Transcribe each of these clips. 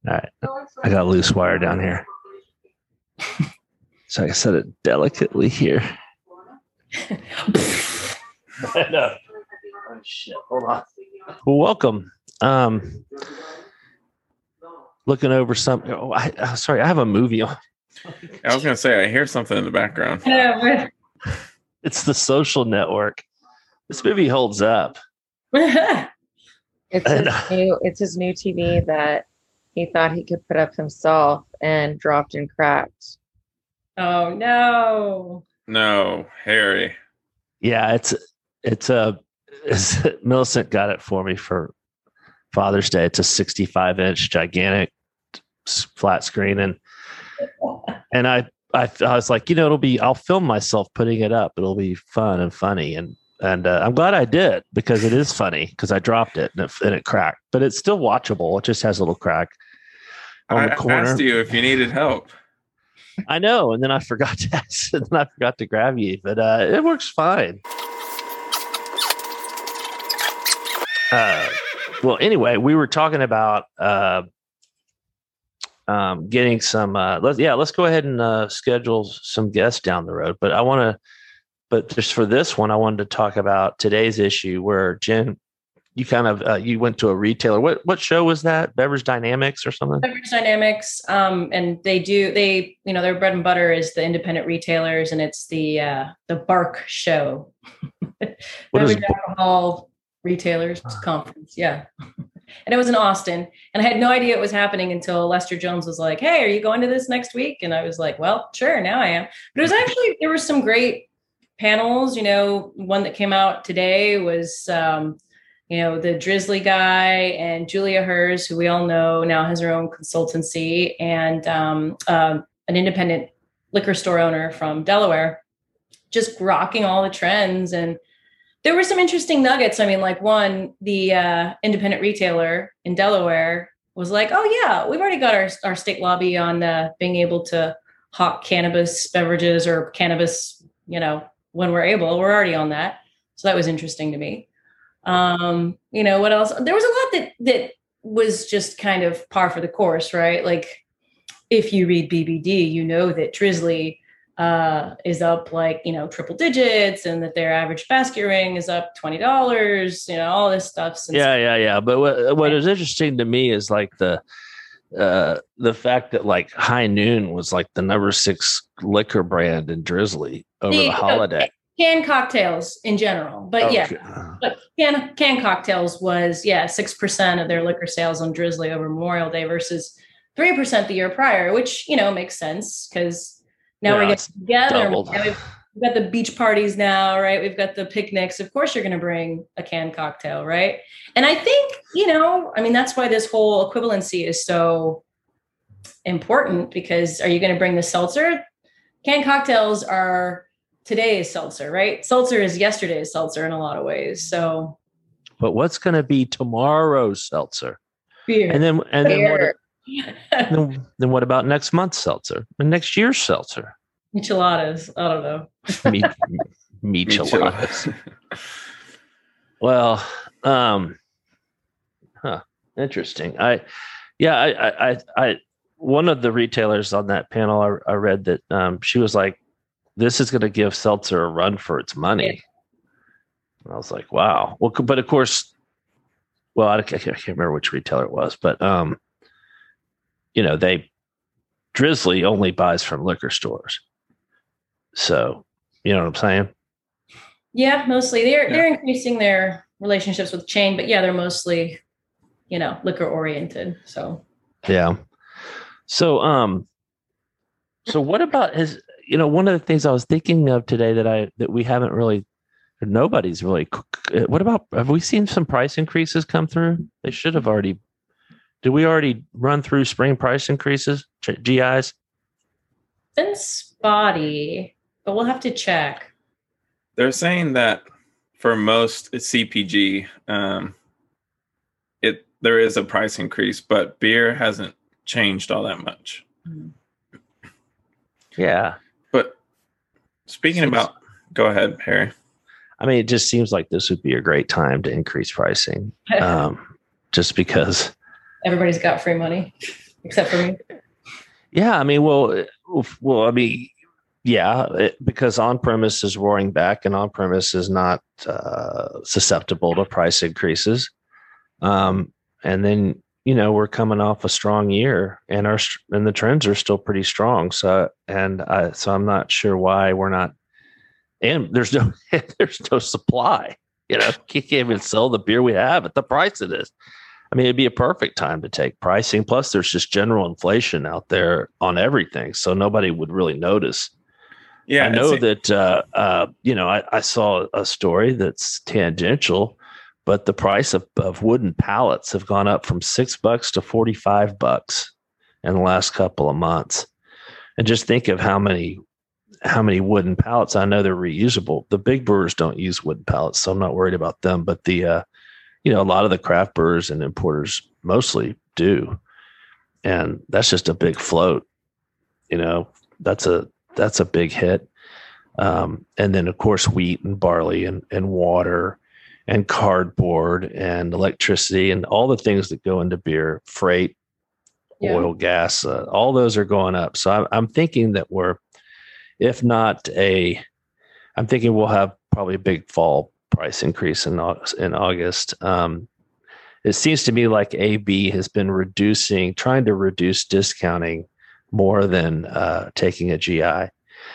All right. I got a loose wire down here. So I set it delicately here. No. Oh, shit. Hold on. Well, welcome. Looking over something. Oh, sorry, I have a movie on. I was going to say, I hear something in the background. It's The Social Network. This movie holds up. It's his new TV that he thought he could put up himself and dropped and cracked. Oh no. No, Harry. Yeah, Millicent got it for me for Father's Day. It's a 65-inch gigantic flat screen, and I was like, I'll film myself putting it up. It'll be fun and funny, and I'm glad I did, because it is funny, because I dropped it and it cracked, but it's still watchable. It just has a little crack on the corner. I asked you if you needed help. I know, and then I forgot to ask, and then I forgot to grab you, but it works fine. Well, anyway, we were talking about getting some. Let's go ahead and schedule some guests down the road. But just for this one, I wanted to talk about today's issue, where Jen, you kind of you went to a retailer. What show was that? Beverage Dynamics or something? Beverage Dynamics, and their bread and butter is the independent retailers, and it's the BARC show. Beverage Alcohol Retailers Conference, yeah. And it was in Austin, and I had no idea it was happening until Lester Jones was like, "Hey, are you going to this next week?" And I was like, "Well, sure, now I am." But it was actually, there were some great panels. One that came out today was the Drizzly guy and Julia Hers, who we all know now has her own consultancy, and an independent liquor store owner from Delaware, just rocking all the trends. And there were some interesting nuggets. I mean, like the independent retailer in Delaware was like, "Oh yeah, we've already got our state lobby on being able to hawk cannabis beverages or cannabis, when we're able. We're already on that." So that was interesting to me. What else? There was a lot that was just kind of par for the course, right? Like, if you read BBD, you know that Drizzly is up triple digits, and that their average basket ring is up $20, all this stuff. Yeah. But what is interesting to me is like the fact that like High Noon was like the number 6 liquor brand in Drizzly over the holiday. Canned cocktails in general, but but canned cocktails was 6% of their liquor sales on Drizzly over Memorial Day versus 3% the year prior, which makes sense, because now we're getting together. We've got the beach parties now, right? We've got the picnics. Of course, you're going to bring a canned cocktail, right? And I think that's why this whole equivalency is so important, because are you going to bring the seltzer? Canned cocktails are today's seltzer, right? Seltzer is yesterday's seltzer in a lot of ways. So, but what's going to be tomorrow's seltzer? Beer. And then what about next month's seltzer and next year's seltzer? Micheladas. I don't know. Micheladas. Well, interesting. I one of the retailers on that panel, I read that she was like, "This is going to give seltzer a run for its money." And I was like, "Wow." Well, but of course, I can't remember which retailer it was, but Drizzly only buys from liquor stores. So, you know what I'm saying? Yeah, mostly they're increasing their relationships with chain, but they're mostly, liquor oriented. So, yeah. So, so what about his, one of the things I was thinking of today that we haven't really, nobody's really, what about, have we seen some price increases come through? They should have already. Did we already run through spring price increases, GIs? Been spotty, but we'll have to check. They're saying that for most CPG, there is a price increase, but beer hasn't changed all that much. Yeah. But speaking about, go ahead, Harry. I mean, it just seems like this would be a great time to increase pricing, just because everybody's got free money. except for me. Yeah, I mean, I mean, yeah, because on-premise is roaring back, and on-premise is not susceptible to price increases. And then we're coming off a strong year, and the trends are still pretty strong. So I'm not sure why we're not. And there's no supply. You can't even sell the beer we have at the price it is. I mean, it'd be a perfect time to take pricing. Plus, there's just general inflation out there on everything, so nobody would really notice. Yeah, I know that. I saw a story that's tangential, but the price of wooden pallets have gone up from $6 to $45 in the last couple of months. And just think of how many wooden pallets. I know they're reusable. The big brewers don't use wooden pallets, so I'm not worried about them. But a lot of the craft brewers and importers mostly do. And that's just a big float. That's a big hit. And then of course, wheat and barley and water and cardboard and electricity and all the things that go into beer, freight, oil, gas, all those are going up. So I'm thinking that I'm thinking we'll have probably a big fall price increase in August. It seems to me like AB has been trying to reduce discounting more than taking a GI.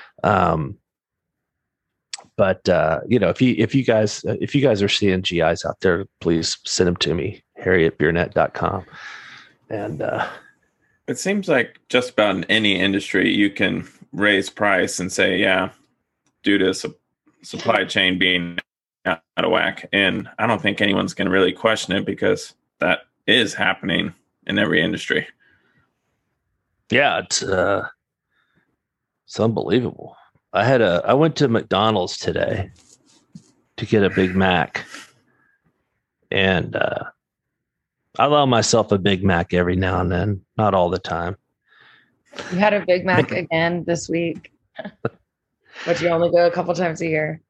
But if you guys are seeing GIs out there, please send them to me, harry@beernet.com. And it seems like just about in any industry you can raise price and say, yeah, due to supply chain being out of whack. And I don't think anyone's going to really question it because that is happening in every industry. Yeah, it's unbelievable. I went to McDonald's today to get a Big Mac, and I allow myself a Big Mac every now and then, not all the time. You had a Big Mac again this week, but you only go a couple times a year.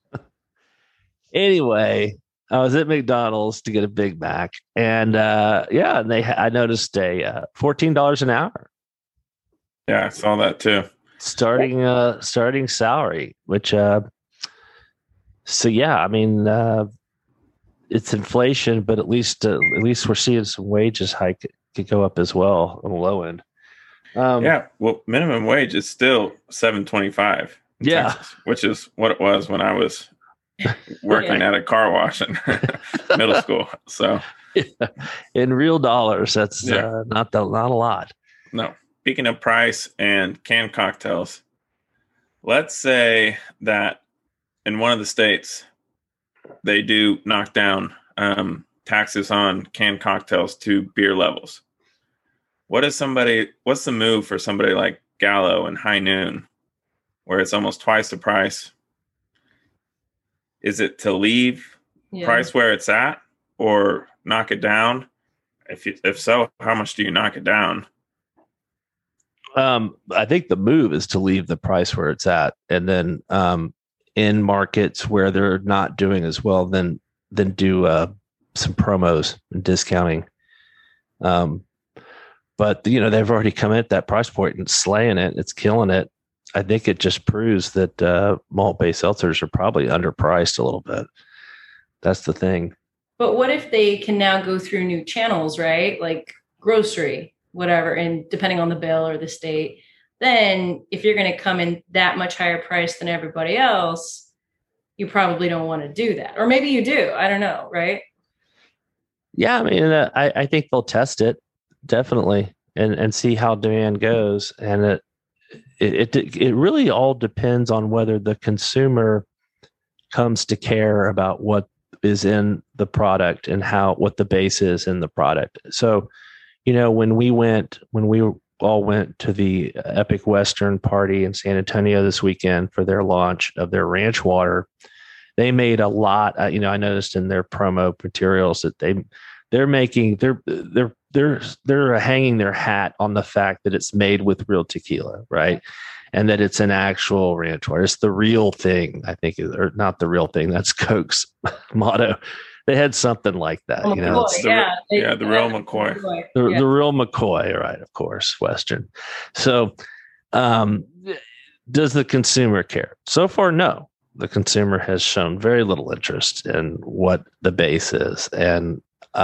Anyway, I was at McDonald's to get a Big Mac, and I noticed a $14 an hour. Yeah, I saw that too. Starting salary, which I mean, it's inflation, but at least we're seeing some wages hike could go up as well on the low end. Well, minimum wage is still $7.25. Yeah, Texas, which is what it was when I was working at a car wash in middle school. So, in real dollars, that's not a lot. No. Speaking of price and canned cocktails, let's say that in one of the states they do knock down taxes on canned cocktails to beer levels. What's the move for somebody like Gallo and High Noon, where it's almost twice the price? Is it to leave price where it's at or knock it down? If so, how much do you knock it down? I think the move is to leave the price where it's at, and then in markets where they're not doing as well, then do some promos and discounting. But they've already come at that price point and slaying it. It's killing it. I think it just proves that malt-based seltzers are probably underpriced a little bit. That's the thing. But what if they can now go through new channels, right? Like grocery, whatever, and depending on the bill or the state, then if you're going to come in that much higher price than everybody else, you probably don't want to do that. Or maybe you do. I don't know, right? Yeah, I mean, I think they'll test it, definitely, and see how demand goes. And it really all depends on whether the consumer comes to care about what is in the product and what the base is in the product. So, when we all went to the Epic Western party in San Antonio this weekend for their launch of their ranch water, they made a lot. I noticed in their promo materials that they're hanging their hat on the fact that it's made with real tequila, right? And that it's an actual ranch water. It's the real thing, I think, or not the real thing. That's Coke's motto. They had something like that, you know. It's the real McCoy. The real McCoy, right? Of course, Western. So, does the consumer care? So far, no. The consumer has shown very little interest in what the base is, and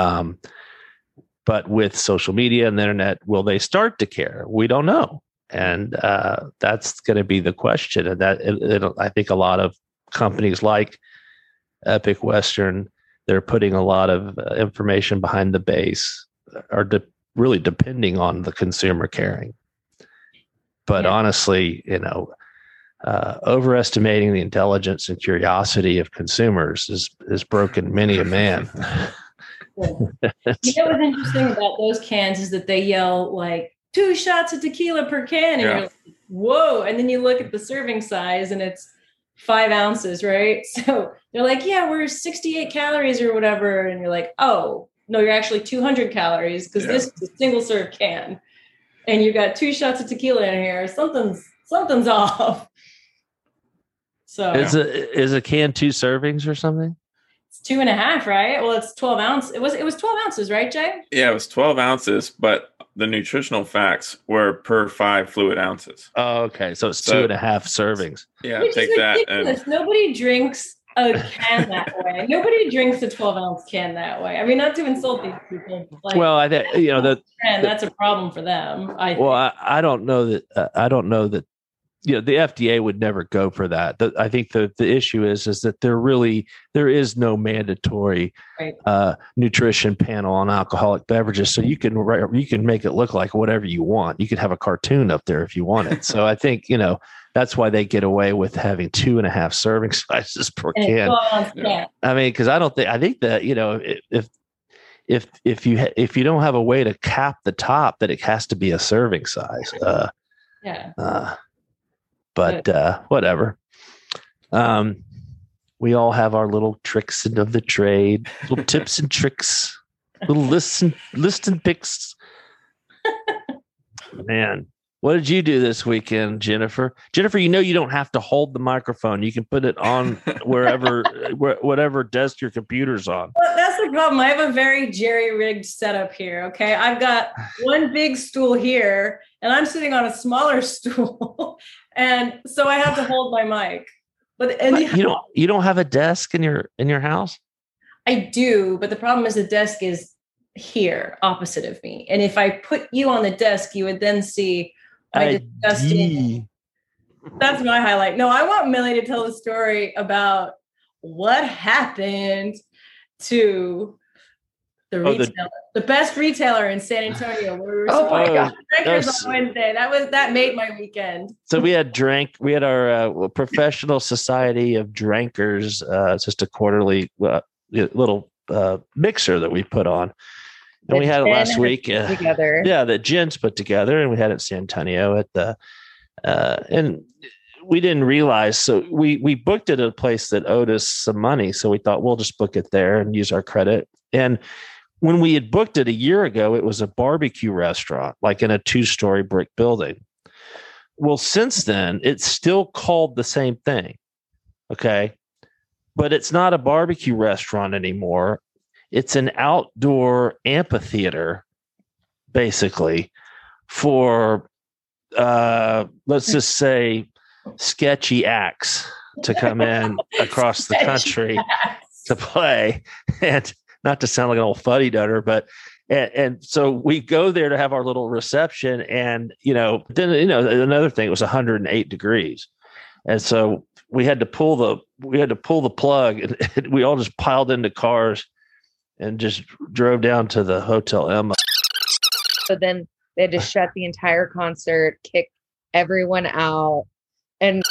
but with social media and the internet, will they start to care? We don't know, and that's going to be the question. And that I think a lot of companies like Epic Western, they're putting a lot of information behind the base, are really depending on the consumer caring. But honestly, you know, overestimating the intelligence and curiosity of consumers has broken many a man. You know what's interesting about those cans is that they yell like 2 shots of tequila per can, and you're like, whoa! And then you look at the serving size, and it's 5 ounces, right? So they're like, yeah, we're 68 calories or whatever, and you're like, oh no, you're actually 200 calories because this is a single serve can, and you got 2 shots of tequila in here. Something's off. So is a can 2 servings or something? It's 2.5, right? Well, it's 12 ounces. It was 12 ounces, right, Jay? Yeah, it was 12 ounces, but the nutritional facts were per 5 fluid ounces. Oh, okay. So it's 2.5 servings. Yeah, which take that. And nobody drinks a can that way. Nobody drinks a 12-ounce can that way. I mean, not to insult these people. Like, well, I think, you know, that's a problem for them. I don't know that. You know, the FDA would never go for that. I think the issue is that there is no mandatory nutrition panel on alcoholic beverages. So you can make it look like whatever you want. You could have a cartoon up there if you want it. So I think, you know, that's why they get away with having 2.5 serving sizes per can. I mean, because I think that, you know, if you don't have a way to cap the top, that it has to be a serving size. But whatever. We all have our little tricks of the trade, little tips and tricks, little lists and picks. Man, what did you do this weekend, Jennifer? Jennifer, you know you don't have to hold the microphone. You can put it on whatever desk your computer's on. Well, that's the problem. I have a very jerry-rigged setup here, okay? I've got one big stool here, and I'm sitting on a smaller stool. And so I have to hold my mic. But you don't have a desk in your house? I do, but the problem is the desk is here opposite of me. And if I put you on the desk, you would then see my disgusting. That's my highlight. No, I want Millie to tell the story about what happened to the retailer, the best retailer in San Antonio. Where we were my God. Drinkers on Wednesday. That made my weekend. So we had our professional society of drinkers. It's just a quarterly little mixer that we put on. And we had it last week. Together. Yeah, that Jen's put together, and we had it in San Antonio at the and we didn't realize. So we booked it at a place that owed us some money. So we thought we'll just book it there and use our credit. And when we had booked it a year ago, it was a barbecue restaurant, like in a 2-story brick building. Well, since then, it's still called the same thing. Okay. But it's not a barbecue restaurant anymore. It's an outdoor amphitheater, basically, for, let's just say, sketchy acts to come in across the country to play. And not to sound like an old fuddy-dudder, but and so we go there to have our little reception, and then another thing, it was 108 degrees, and so we had to pull the plug, and we all just piled into cars and just drove down to the Hotel Emma. So then they had to shut the entire concert, kick everyone out, and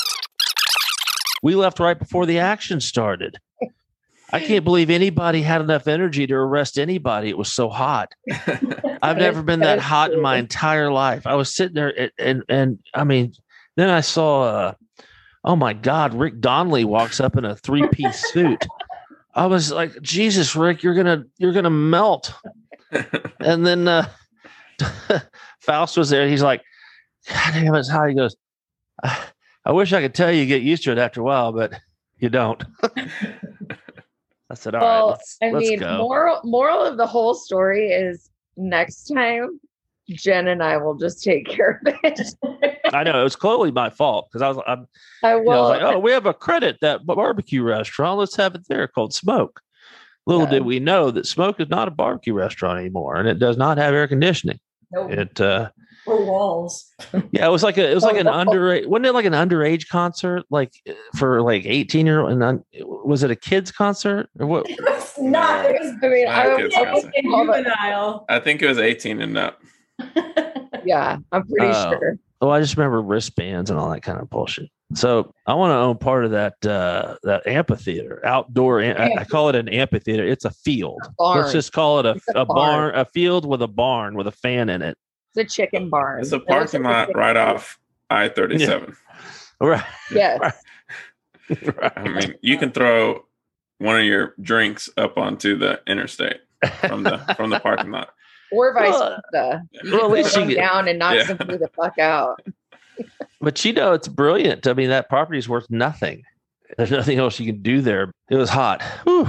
we left right before the action started. I can't believe anybody had enough energy to arrest anybody. It was so hot. I've never been that hot in my entire life. I was sitting there and I mean, then I saw, oh my God, Rick Donnelly walks up in a 3-piece suit. I was like, Jesus, Rick, you're going to melt. And then Faust was there. He's like, God damn, it's hot. He goes, I wish I could tell you get used to it after a while, but you don't. I said, all right, let's go. moral of the whole story is next time Jen and I will just take care of it. I know it was clearly my fault because I was like, oh, we have a credit that barbecue restaurant. Let's have it there called Smoke. Little did we know that Smoke is not a barbecue restaurant anymore, and it does not have air conditioning. Nope. It or walls. Yeah, it was like an underage. Wasn't it like an underage concert, like for like 18-year-old? And was it a kids concert or what? It was not. It was. I was juvenile. I think it was 18 and up. Yeah, I'm pretty sure. Oh, I just remember wristbands and all that kind of bullshit. So I want to own part of that amphitheater, outdoor. I call it an amphitheater. It's a field. Let's just call it a barn, a field with a barn with a fan in it. It's a chicken barn. It's a parking lot right off I-37. Yeah. Right. Yes. Right. I mean, you can throw one of your drinks up onto the interstate from the parking lot. Or vice versa. You well, at least can down and knock somebody the fuck out. But it's brilliant. I mean, that property is worth nothing. There's nothing else you can do there. It was hot. Whew.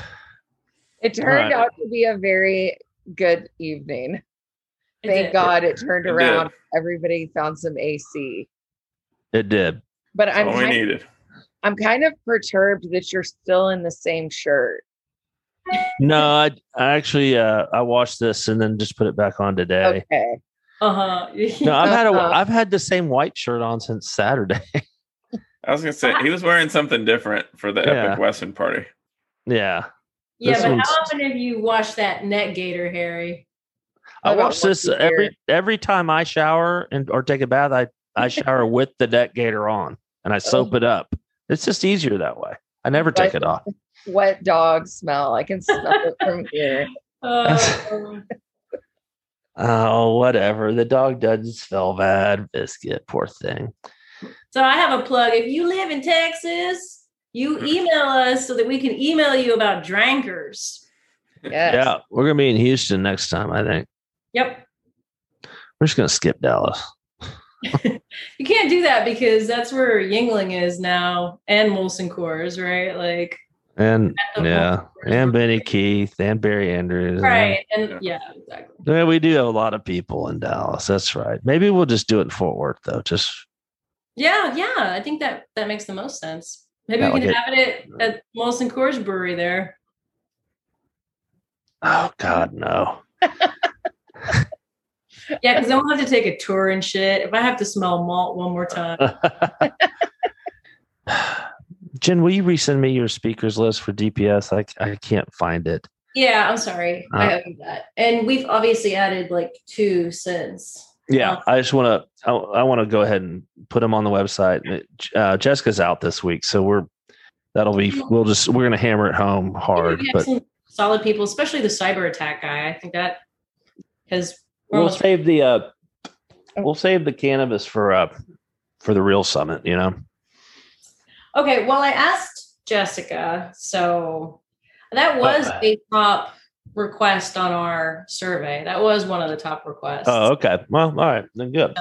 It turned out to be a very good evening. Thank God it turned around. Everybody found some AC. It did. But all we needed. I'm kind of perturbed that you're still in the same shirt. No, I actually I watched this and then just put it back on today. Okay. No, I've had the same white shirt on since Saturday. I was gonna say he was wearing something different for the Epic Western party. Yeah. Yeah, but how often have you washed that net gator, Harry? I wash this every time I shower or take a bath. I shower with the net gator on and I soap it up. It's just easier that way. I never take it off. Wet dog smell. I can smell it from here. Oh, whatever. The dog doesn't smell bad. Biscuit, poor thing. So I have a plug. If you live in Texas, you email us so that we can email you about drankers. Yes. Yeah, we're going to be in Houston next time, I think. Yep. We're just going to skip Dallas. You can't do that because that's where Yingling is now and Molson Coors, right? Like, and Benny Keith and Barry Andrews. Right. And exactly. Yeah, we do have a lot of people in Dallas. That's right. Maybe we'll just do it in Fort Worth though. Yeah. I think that makes the most sense. Maybe we can have it at Molson Coors Brewery there. Oh God, no. Yeah, because I won't have to take a tour and shit. If I have to smell malt one more time. Jen, will you resend me your speakers list for DPS? I can't find it. Yeah, I'm sorry. I owe that. And we've obviously added like 2 since. Yeah, I just want to. I want to go ahead and put them on the website. Jessica's out this week, so we're going to hammer it home hard. We have but some solid people, especially the cyber attack guy. I think that because we'll save the cannabis for the real summit. You know. Okay, well, I asked Jessica, so that was a top request on our survey. That was one of the top requests. Oh, okay. Well, all right, then good.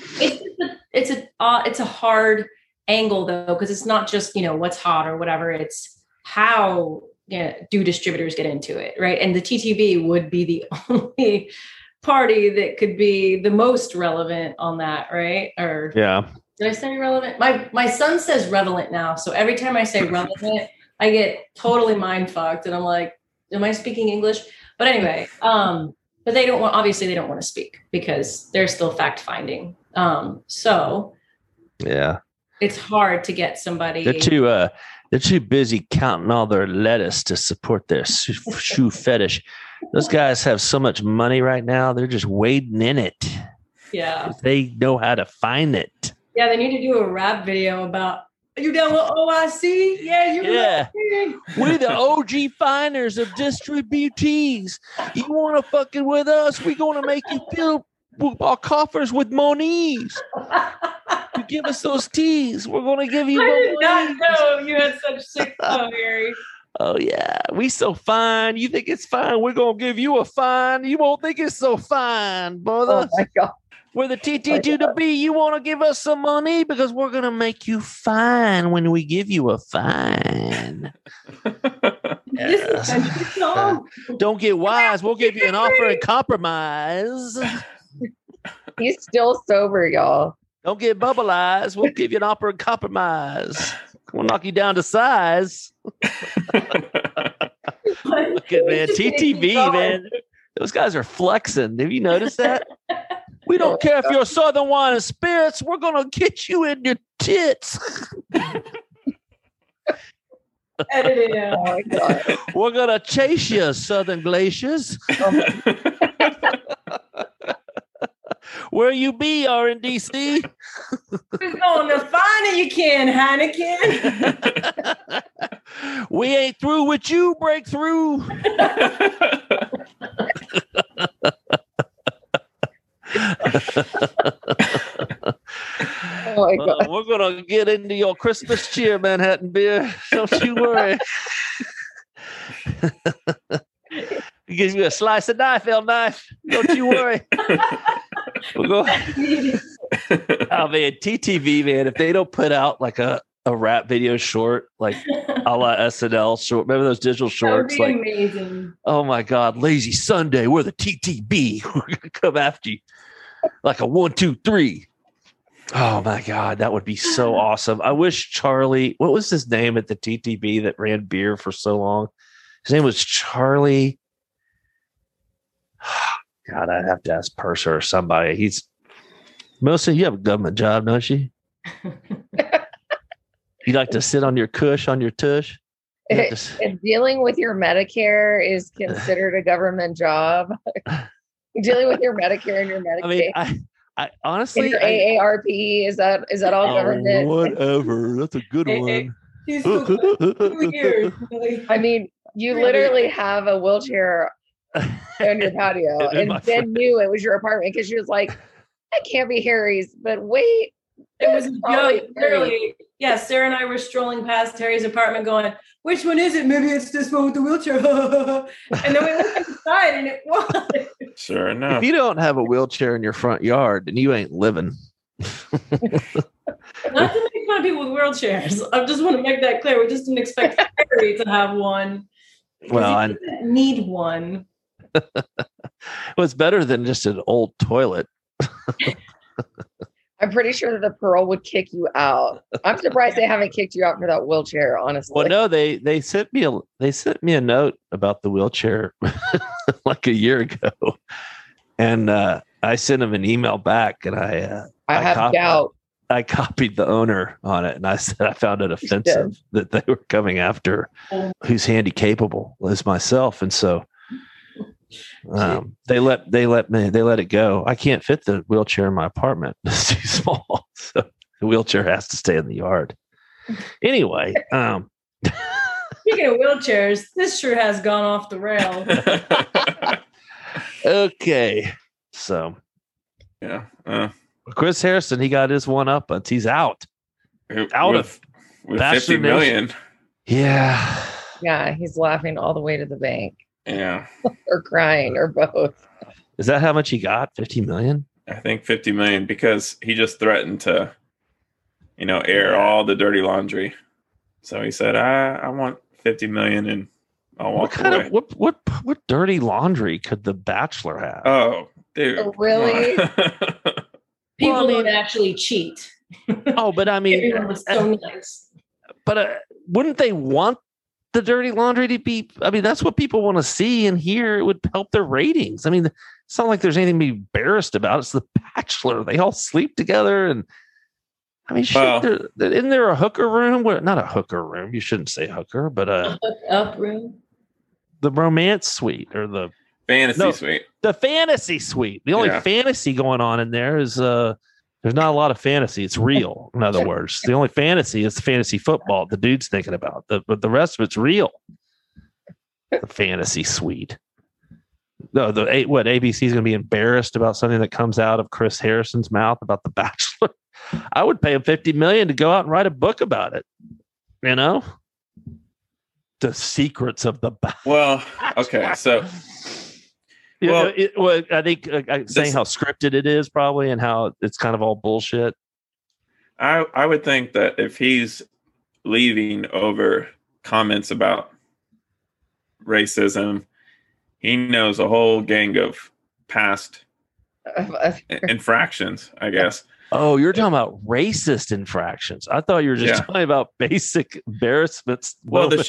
It's a hard angle though, because it's not just what's hot or whatever. It's how do distributors get into it, right? And the TTB would be the only party that could be the most relevant on that, right? Or did I say relevant? My son says relevant now. So every time I say relevant, I get totally mind fucked. And I'm like, am I speaking English? But anyway, but they don't want to speak because they're still fact finding. So it's hard to get somebody. They're too busy counting all their lettuce to support their shoe fetish. Those guys have so much money right now. They're just wading in it. Yeah. They know how to find it. Yeah, they need to do a rap video about, are you down with OIC? Yeah, we're the OG finders of distributees. You want to fucking with us? We're going to make you fill our coffers with monies. You give us those teas, we're going to give you. I did not know you had such sick fun, Harry. Oh yeah, we so fine. You think it's fine? We're going to give you a fine. You won't think it's so fine, brother. Oh my God. We're the TT to the B. You want to give us some money because we're going to make you fine when we give you a fine. This is a country song. Don't get wise. We'll give you an offer in compromise. He's still sober, y'all. Don't get bubbleized. We'll give you an offer in compromise. We'll knock you down to size. Look at man, TTV, man. Those guys are flexing. Have you noticed that? We don't care if you're Southern Wine and Spirits. We're gonna get you in your tits. Edit it out. Oh my God. We're gonna chase you, Southern Glaciers. Where you be, RNDC? We're going to find it. You can, Heineken. We ain't through with you, Breakthrough. Oh my God. We're gonna get into your Christmas cheer, Manhattan beer. Don't you worry. Gives you a slice of knife, knife. Don't you worry. We'll go. Oh man, TTV, man. If they don't put out like a rap video short, like a la SNL short, remember those digital shorts? That would Like, be amazing. oh my God, Lazy Sunday. We're the TTB. We're gonna come after you like a 1, 2, 3. Oh my God, that would be so awesome. I wish Charlie. What was his name at the TTB that ran beer for so long? His name was Charlie. God, I'd have to ask Purser or somebody. He's Melissa, you have a government job, don't you? You like to sit on your cush on your tush? If dealing with your Medicare is considered a government job, dealing with your Medicare and your Medicaid. I mean, I and honestly, your AARP, is that all government? Whatever. That's a good one. He's so 2 years. I mean, you literally have a wheelchair on your patio, and Ben knew it was your apartment because she was like, "That can't be Harry's." But wait, It was probably joke. Literally, yeah. Sarah and I were strolling past Harry's apartment, going, "Which one is it? Maybe it's this one with the wheelchair." And then we looked inside, and it was. Sure enough. If you don't have a wheelchair in your front yard, then you ain't living. Not to make fun of people with wheelchairs. I just want to make that clear. We just didn't expect Harry to have one. Well, he doesn't need one. Well, it's better than just an old toilet. I'm pretty sure that the Pearl would kick you out. I'm surprised they haven't kicked you out for that wheelchair, honestly. Well, no, they sent me a note about the wheelchair like a year ago, and I sent them an email back, and I have doubt. I copied the owner on it, and I said I found it offensive that they were coming after who's handy capable as myself, and so they let it go. I can't fit the wheelchair in my apartment; it's too small, so the wheelchair has to stay in the yard. Anyway, Speaking of wheelchairs, this sure has gone off the rail. Okay, so Yeah. Chris Harrison, he got his one up, but he's out With of 50 Bachelor million. yeah. Yeah, he's laughing all the way to the bank, Yeah. or crying, or both. Is that how much he got? 50 million? I think 50 million because he just threatened to, air all the dirty laundry. So he said, I want 50 million and I'll walk away. What dirty laundry could the Bachelor have? Oh, dude. Oh, really? People Well, I mean- would actually cheat. Oh, but I mean, Everyone was so nice. but wouldn't they want the dirty laundry to be? I mean, that's what people want to see and hear. It would help their ratings. I mean, it's not like there's anything to be embarrassed about. It's the Bachelor. They all sleep together, and I mean, isn't there a hooker room? Not a hooker room. You shouldn't say hooker, but Up room. the romance suite or the Fantasy suite. The fantasy suite. The only fantasy going on in there is there's not a lot of fantasy. It's real. In other words, the only fantasy is the fantasy football the dude's thinking about. But the rest of it's real. The fantasy suite. No, ABC is going to be embarrassed about something that comes out of Chris Harrison's mouth about The Bachelor. I would pay him $50 million to go out and write a book about it. The secrets of The Bachelor. Well, okay, so. Well, I think saying how scripted it is probably and how it's kind of all bullshit. I would think that if he's leaving over comments about racism. He knows a whole gang of past infractions, I guess. Oh, you're talking about racist infractions. I thought you were just talking about basic embarrassments. Well, the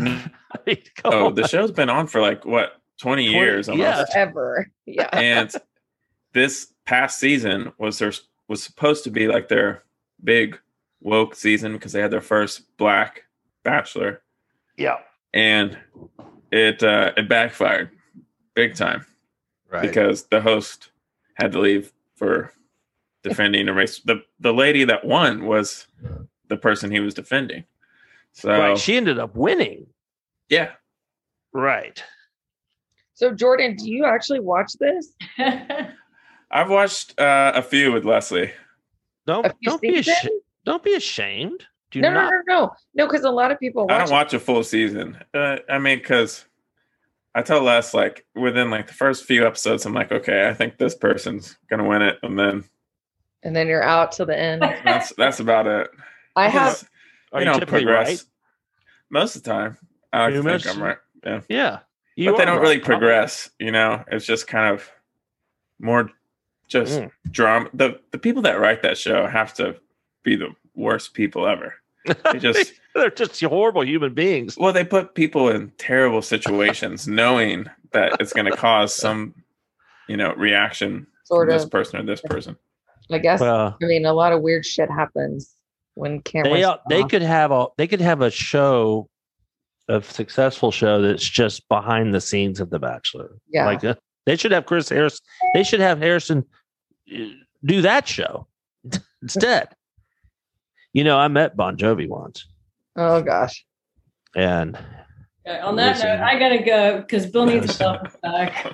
show's been on for like what, 20 years almost. Ever. Yeah. And this past season was supposed to be like their big woke season because they had their first black bachelor. Yeah. And it backfired big time. Right. Because the host had to leave for defending a race. The lady that won was the person he was defending. So right. She ended up winning. Yeah. Right. So Jordan, do you actually watch this? I've watched a few with Leslie. Don't be ashamed. No. Because a lot of people I don't watch a full season. I mean, because I tell Les, like, within like the first few episodes, I'm like, okay, I think this person's gonna win it, and then you're out to the end. That's about it. I have. Are you typically progress right? Most of the time. I think I'm right. Yeah. Yeah. But they don't really progress. You know, it's just kind of more just drama. The people that write that show have to be the worst people ever. They're just horrible human beings. Well, they put people in terrible situations knowing that it's going to cause some, reaction from this person or this person. I guess. I mean, a lot of weird shit happens when cameras. They could have a show, a successful show that's just behind the scenes of The Bachelor. Yeah. Like they should have Chris Harrison. They should have Harrison do that show instead. I met Bon Jovi once. Oh gosh. And on that note, I gotta go because Bill needs a welcome back.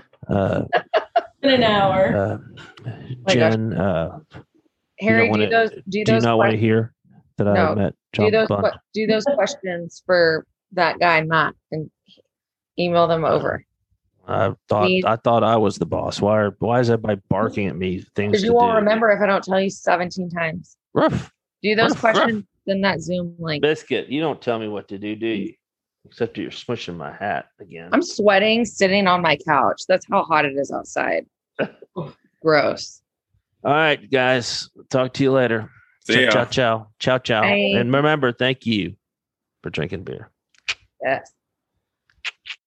In an hour. Jen, Harry, do you not want to hear that I met John Bon? Do those questions for that guy Matt and email them over. I thought I was the boss. Why is everybody barking at me? Things because you won't remember if I don't tell you 17 times. Ruff. Do those questions in that Zoom link. Biscuit, you don't tell me what to do you? Except you're smushing my hat again. I'm sweating sitting on my couch. That's how hot it is outside. Gross. All right, guys. Talk to you later. See ya. Ciao. Bye. And remember, thank you for drinking beer. Yes.